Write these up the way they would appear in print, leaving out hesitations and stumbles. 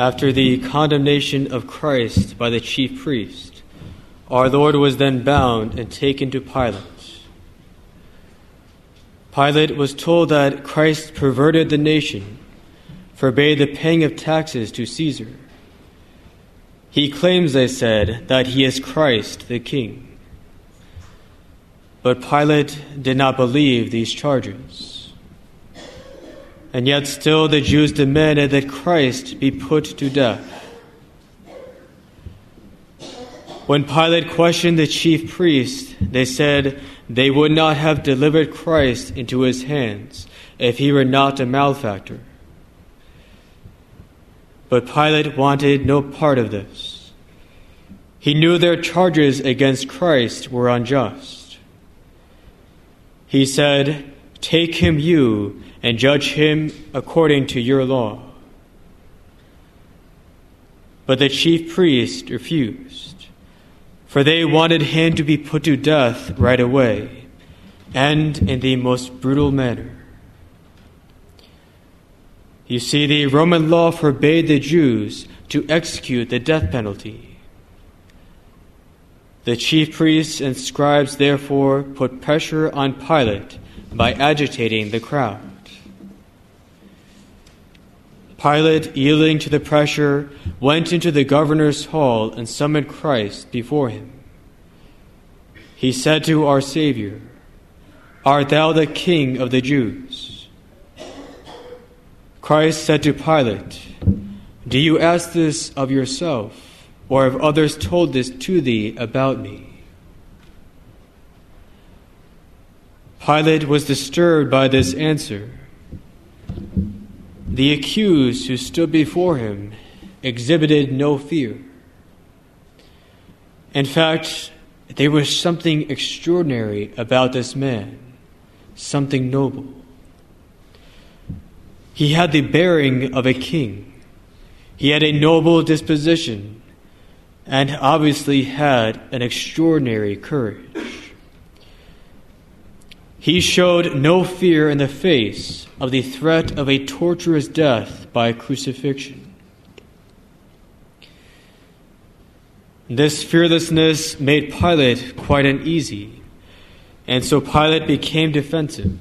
After the condemnation of Christ by the chief priest, our Lord was then bound and taken to Pilate. Pilate was told that Christ perverted the nation, forbade the paying of taxes to Caesar. He claims, they said, that he is Christ the King. But Pilate did not believe these charges. And yet still the Jews demanded that Christ be put to death. When Pilate questioned the chief priests, they said they would not have delivered Christ into his hands if he were not a malefactor. But Pilate wanted no part of this. He knew their charges against Christ were unjust. He said, "Take him you and judge him according to your law." But the chief priests refused, for they wanted him to be put to death right away, and in the most brutal manner. You see, the Roman law forbade the Jews to execute the death penalty. The chief priests and scribes therefore put pressure on Pilate by agitating the crowd. Pilate, yielding to the pressure, went into the governor's hall and summoned Christ before him. He said to our Savior, "Art thou the King of the Jews?" Christ said to Pilate, "Do you ask this of yourself, or have others told this to thee about me?" Pilate was disturbed by this answer. The accused who stood before him exhibited no fear. In fact, there was something extraordinary about this man, something noble. He had the bearing of a king. He had a noble disposition and obviously had an extraordinary courage. He showed no fear in the face of the threat of a torturous death by crucifixion. This fearlessness made Pilate quite uneasy, and so Pilate became defensive.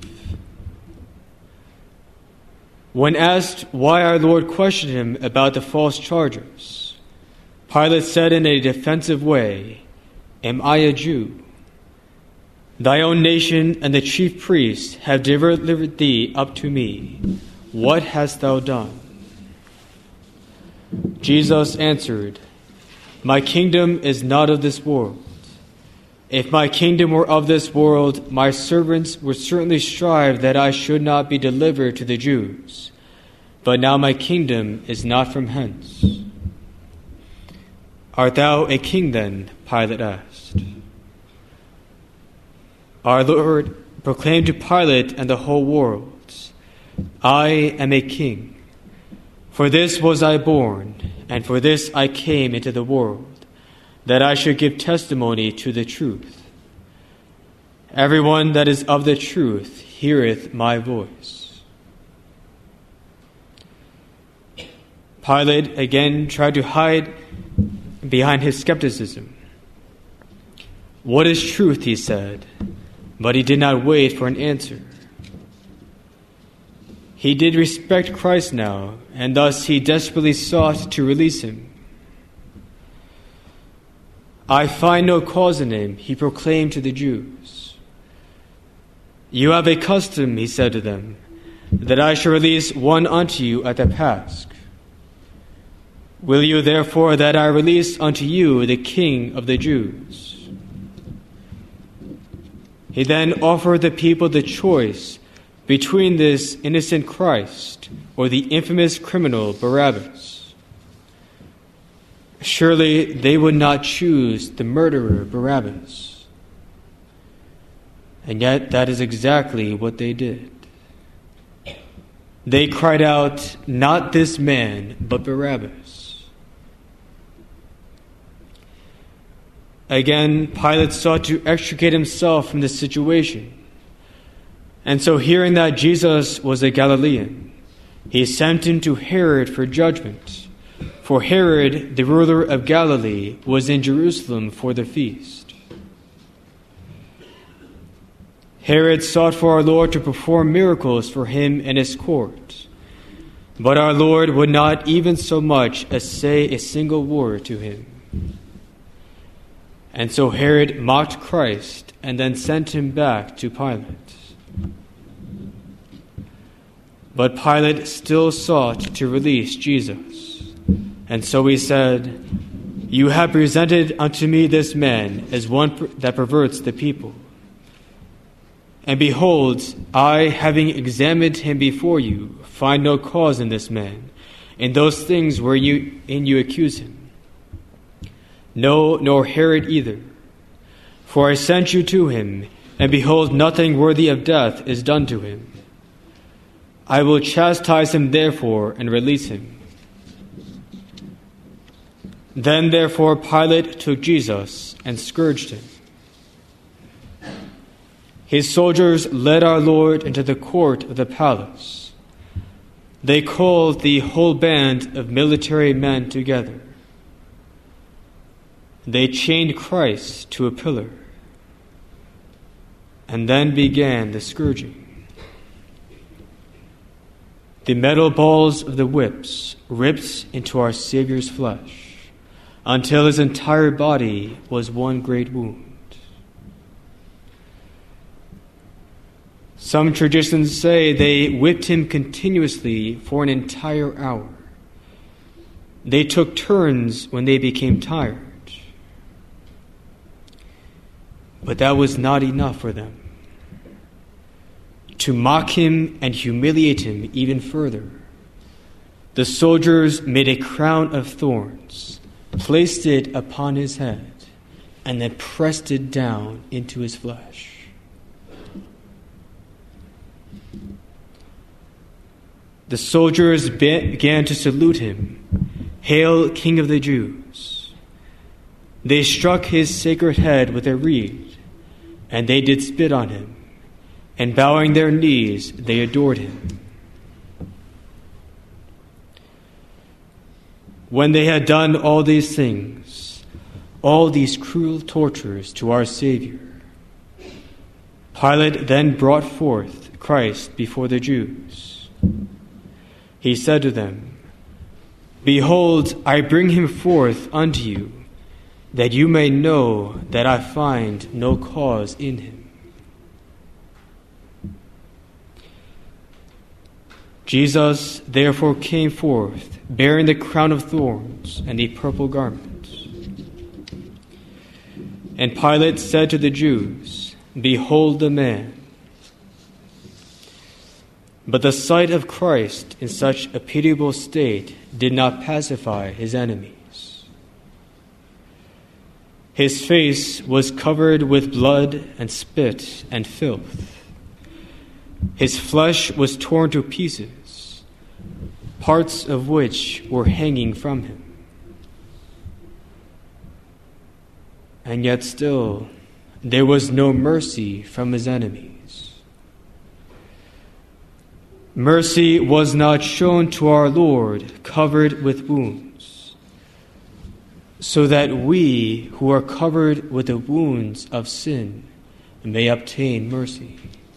When asked why our Lord questioned him about the false charges, Pilate said in a defensive way, "Am I a Jew? Thy own nation and the chief priests have delivered thee up to me. What hast thou done?" Jesus answered, "My kingdom is not of this world. If my kingdom were of this world, my servants would certainly strive that I should not be delivered to the Jews. But now my kingdom is not from hence." "Art thou a king then?" Pilate asked. Our Lord proclaimed to Pilate and the whole world, "I am a king. For this was I born, and for this I came into the world, that I should give testimony to the truth. Everyone that is of the truth heareth my voice." Pilate again tried to hide behind his skepticism. "What is truth?" he said, but he did not wait for an answer. He did respect Christ now, and thus he desperately sought to release him. "I find no cause in him," he proclaimed to the Jews. "You have a custom," he said to them, "that I shall release one unto you at the Pasch. Will you therefore that I release unto you the King of the Jews?" He then offered the people the choice between this innocent Christ or the infamous criminal Barabbas. Surely they would not choose the murderer Barabbas. And yet that is exactly what they did. They cried out, "Not this man, but Barabbas." Again, Pilate sought to extricate himself from this situation. And so, hearing that Jesus was a Galilean, he sent him to Herod for judgment, For Herod, the ruler of Galilee, was in Jerusalem for the feast. Herod sought for our Lord to perform miracles for him and his court. But our Lord would not even so much as say a single word to him. And so Herod mocked Christ and then sent him back to Pilate. But Pilate still sought to release Jesus. And so he said, "You have presented unto me this man as one that perverts the people. And behold, I, having examined him before you, find no cause in this man, in those things wherein you accuse him. No, nor Herod either. For I sent you to him, and behold, nothing worthy of death is done to him. I will chastise him therefore, and release him." Then therefore Pilate took Jesus and scourged him. His soldiers led our Lord into the court of the palace. They called the whole band of military men together. They chained Christ to a pillar, and then began the scourging. The metal balls of the whips ripped into our Savior's flesh, until his entire body was one great wound. Some traditions say they whipped him continuously for an entire hour. They took turns when they became tired. But that was not enough for them. To mock him and humiliate him even further, the soldiers made a crown of thorns, placed it upon his head, and then pressed it down into his flesh. The soldiers began to salute him, "Hail, King of the Jews!" They struck his sacred head with a reed, and they did spit on him, and bowing their knees, they adored him. When they had done all these things, all these cruel tortures to our Savior, Pilate then brought forth Christ before the Jews. He said to them, "Behold, I bring him forth unto you, that you may know that I find no cause in him." Jesus therefore came forth, bearing the crown of thorns and the purple garment. And Pilate said to the Jews, "Behold the man." But the sight of Christ in such a pitiable state did not pacify his enemies. His face was covered with blood and spit and filth. His flesh was torn to pieces, parts of which were hanging from him. And yet still there was no mercy from his enemies. Mercy was not shown to our Lord, covered with wounds, so that we who are covered with the wounds of sin may obtain mercy.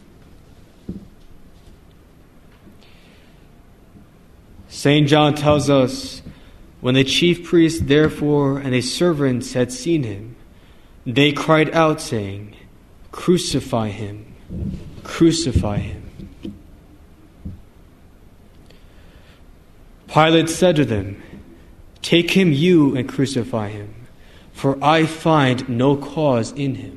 St. John tells us, when the chief priests therefore and his servants had seen him, they cried out, saying, "Crucify him, crucify him." Pilate said to them, "Take him you and crucify him, for I find no cause in him."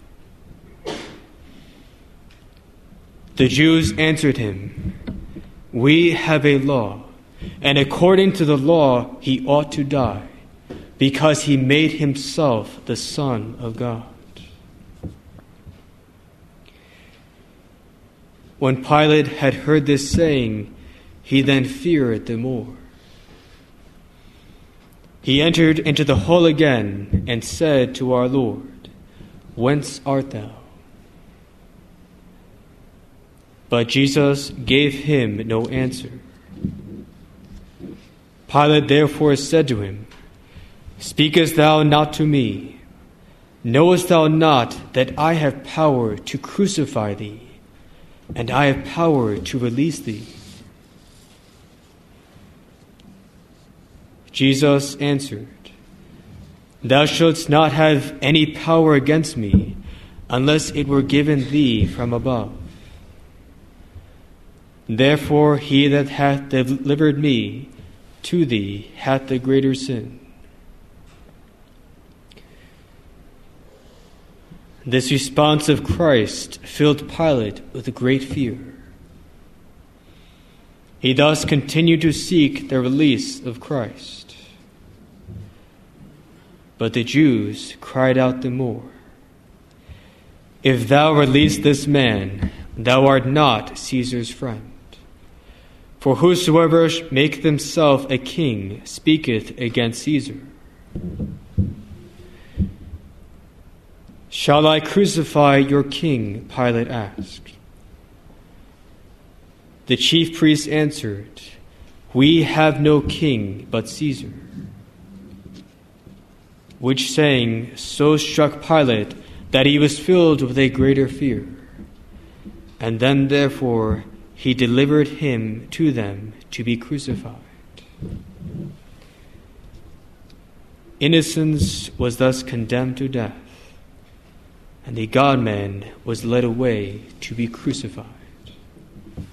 The Jews answered him, "We have a law, and according to the law he ought to die, because he made himself the Son of God." When Pilate had heard this saying, he then feared the more. He entered into the hall again and said to our Lord, "Whence art thou?" But Jesus gave him no answer. Pilate therefore said to him, Speakest thou not to me? Knowest thou not that I have power to crucify thee, and I have power to release thee? Jesus answered, Thou shouldst not have any power against me, unless it were given thee from above. Therefore he that hath delivered me to thee hath the greater sin. This response of Christ filled Pilate with great fear. He thus continued to seek the release of Christ. But the Jews cried out the more, If thou release this man, thou art not Caesar's friend. For whosoever maketh himself a king speaketh against Caesar. Shall I crucify your king? Pilate asked. The chief priests answered, We have no king but Caesar. Which saying so struck Pilate that he was filled with a greater fear. And then therefore he delivered him to them to be crucified. Innocence was thus condemned to death, and the God-man was led away to be crucified.